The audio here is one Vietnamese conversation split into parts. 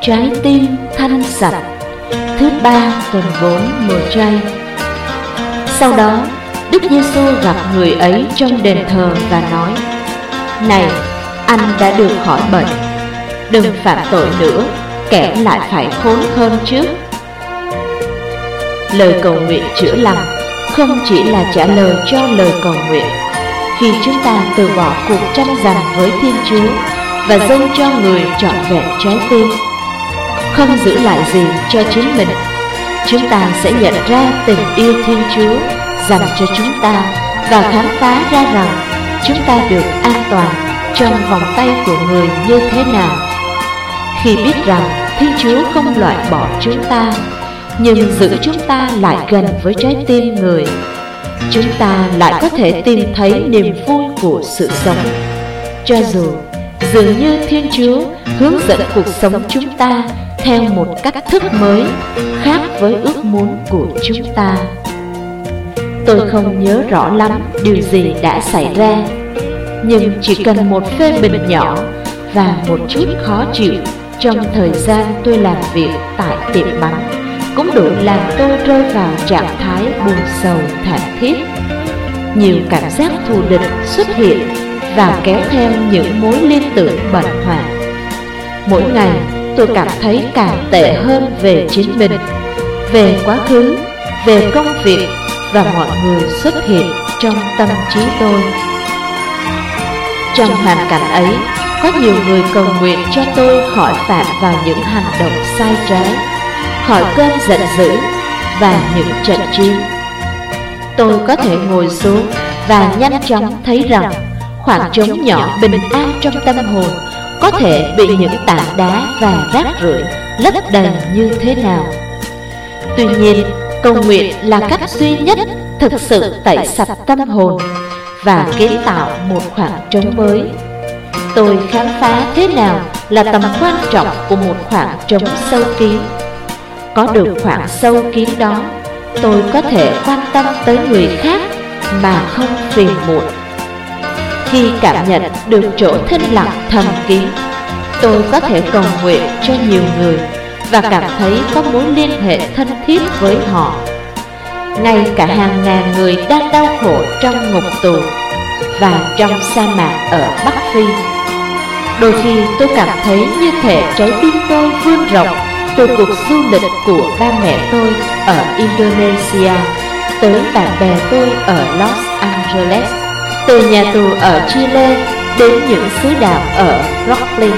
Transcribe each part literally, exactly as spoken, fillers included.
trái tim thanh sạch. Thứ ba tuần bốn mùa chay. Sau đó Đức Giêsu gặp người ấy trong đền thờ và nói: Này, anh đã được khỏi bệnh, đừng phạm tội nữa, kẻo lại phải khốn hơn trước. Lời cầu nguyện chữa lành không chỉ là trả lời cho lời cầu nguyện. Khi chúng ta từ bỏ cuộc tranh giành với Thiên Chúa và dâng cho người trọn vẹn trái tim, không giữ lại gì cho chính mình, chúng ta sẽ nhận ra tình yêu Thiên Chúa dành cho chúng ta và khám phá ra rằng chúng ta được an toàn trong vòng tay của người như thế nào. Khi biết rằng Thiên Chúa không loại bỏ chúng ta, nhưng giữ chúng ta lại gần với trái tim người, chúng ta lại có thể tìm thấy niềm vui của sự sống. Cho dù dường như Thiên Chúa hướng dẫn cuộc sống chúng ta theo một cách thức mới, khác với ước muốn của chúng ta. Tôi không nhớ rõ lắm điều gì đã xảy ra, nhưng chỉ cần một phê bình nhỏ và một chút khó chịu trong thời gian tôi làm việc tại tiệm bánh cũng đủ làm tôi rơi vào trạng thái buồn sầu thảm thiết. Nhiều cảm giác thù địch xuất hiện và kéo theo những mối liên tưởng bệnh hoạn. Mỗi ngày tôi cảm thấy càng tệ hơn về chính mình, về quá khứ, về công việc và mọi người xuất hiện trong tâm trí tôi. Trong hoàn cảnh ấy, có nhiều người cầu nguyện cho tôi khỏi phạm vào những hành động sai trái, khỏi cơn giận dữ và những trận chiến. Tôi có thể ngồi xuống và nhanh chóng thấy rằng khoảng trống nhỏ bình an trong tâm hồn có thể bị những tảng đá và rác rưởi lấp đầy như thế nào. Tuy nhiên, cầu nguyện là cách duy nhất thực sự tẩy sạch tâm hồn và kiến tạo một khoảng trống mới. Tôi khám phá thế nào là tầm quan trọng của một khoảng trống sâu kín. Có được khoảng sâu kín đó, tôi có thể quan tâm tới người khác mà không phiền muộn. Khi cảm nhận được chỗ thinh lặng thầm kín, tôi có thể cầu nguyện cho nhiều người và cảm thấy có mối liên hệ thân thiết với họ. Ngay cả hàng ngàn người đang đau khổ trong ngục tù và trong sa mạc ở Bắc Phi, đôi khi tôi cảm thấy như thể trái tim tôi vươn rộng từ cuộc du lịch của ba mẹ tôi ở Indonesia tới bạn bè tôi ở Los Angeles, từ nhà tù ở Chile đến những xứ đạo ở Brooklyn.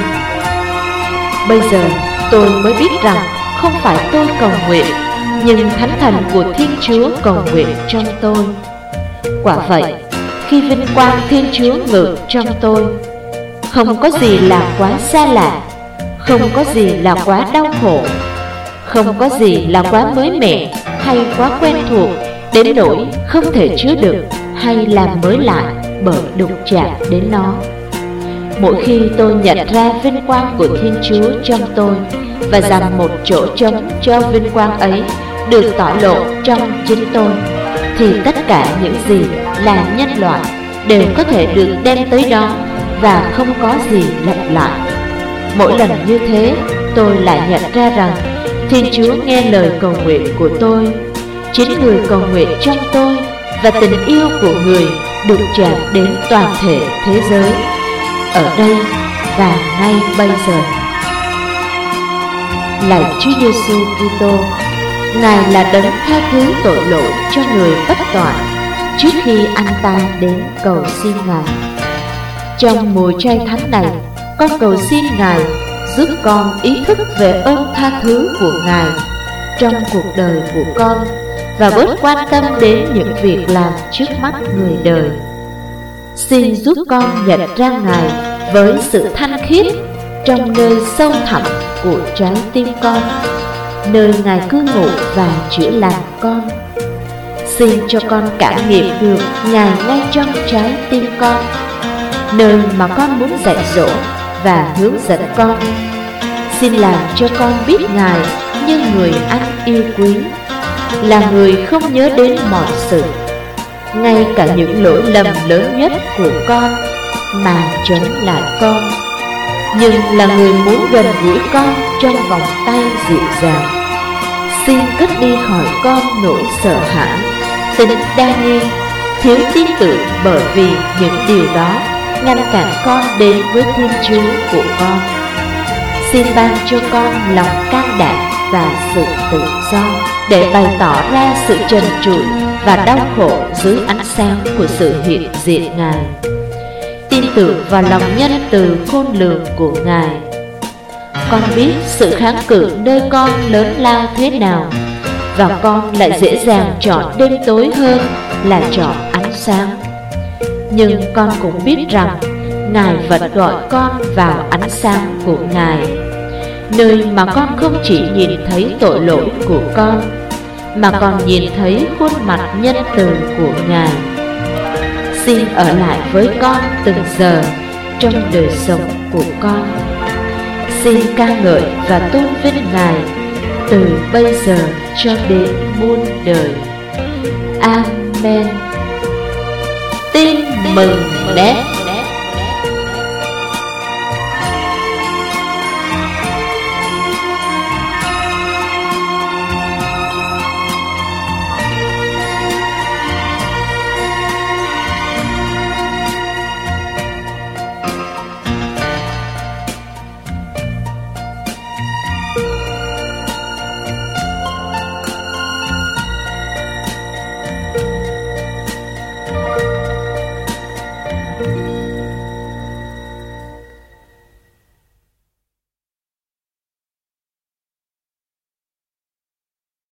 Bây giờ tôi mới biết rằng không phải tôi cầu nguyện, nhưng Thánh Thần của Thiên Chúa cầu nguyện trong tôi. Quả vậy, khi vinh quang Thiên Chúa ngự trong tôi, không có gì là quá xa lạ, không có gì là quá đau khổ, không có gì là quá mới mẻ hay quá quen thuộc đến nỗi không thể chứa được hay làm mới lại bởi đụng chạm đến nó. Mỗi khi tôi nhận ra vinh quang của Thiên Chúa trong tôi và dành một chỗ trống cho vinh quang ấy được tỏ lộ trong chính tôi, thì tất cả những gì là nhân loại đều có thể được đem tới đó và không có gì lặp lại. Mỗi lần như thế, tôi lại nhận ra rằng Thiên Chúa nghe lời cầu nguyện của tôi. Chính người cầu nguyện trong tôi và tình yêu của người đụng chạm đến toàn thể thế giới, ở đây và ngay bây giờ. Lạy Chúa Giêsu Kitô, Ngài là đấng tha thứ tội lỗi cho người bất toại trước khi anh ta đến cầu xin Ngài. Trong mùa chay thánh này, con cầu xin Ngài giúp con ý thức về ơn tha thứ của Ngài trong cuộc đời của con và bớt quan tâm đến những việc làm trước mắt người đời. Xin giúp con nhận ra Ngài với sự thanh khiết trong nơi sâu thẳm của trái tim con, nơi Ngài cư ngụ và chữa lành con. Xin cho con cảm nghiệm được Ngài ngay trong trái tim con, nơi mà con muốn dạy dỗ và hướng dẫn con. Xin làm cho con biết Ngài như người anh yêu quý, là người không nhớ đến mọi sự, ngay cả những lỗi lầm lớn nhất của con mà chống lại con. nhưng là người muốn gần gũi con trong vòng tay dịu dàng. Xin cất đi khỏi con nỗi sợ hãi, tính đa nghi, thiếu tin tưởng, bởi vì những điều đó ngăn cản con đến với Thiên Chúa của con. Xin ban cho con lòng can đảm và sự tự do để bày tỏ ra sự trần trụi và đau khổ dưới ánh sáng của sự hiện diện Ngài. Tin tưởng vào lòng nhân từ khôn lường của Ngài. Con biết sự kháng cự nơi con lớn lao thế nào, và con lại dễ dàng chọn đêm tối hơn là chọn ánh sáng. Nhưng con cũng biết rằng Ngài vẫn gọi con vào ánh sáng của Ngài, nơi mà con không chỉ nhìn thấy tội lỗi của con, mà còn nhìn thấy khuôn mặt nhân từ của Ngài. Xin ở lại với con từng giờ trong đời sống của con. Xin ca ngợi và tôn vinh Ngài từ bây giờ cho đến muôn đời. Amen. Tin mừng Net.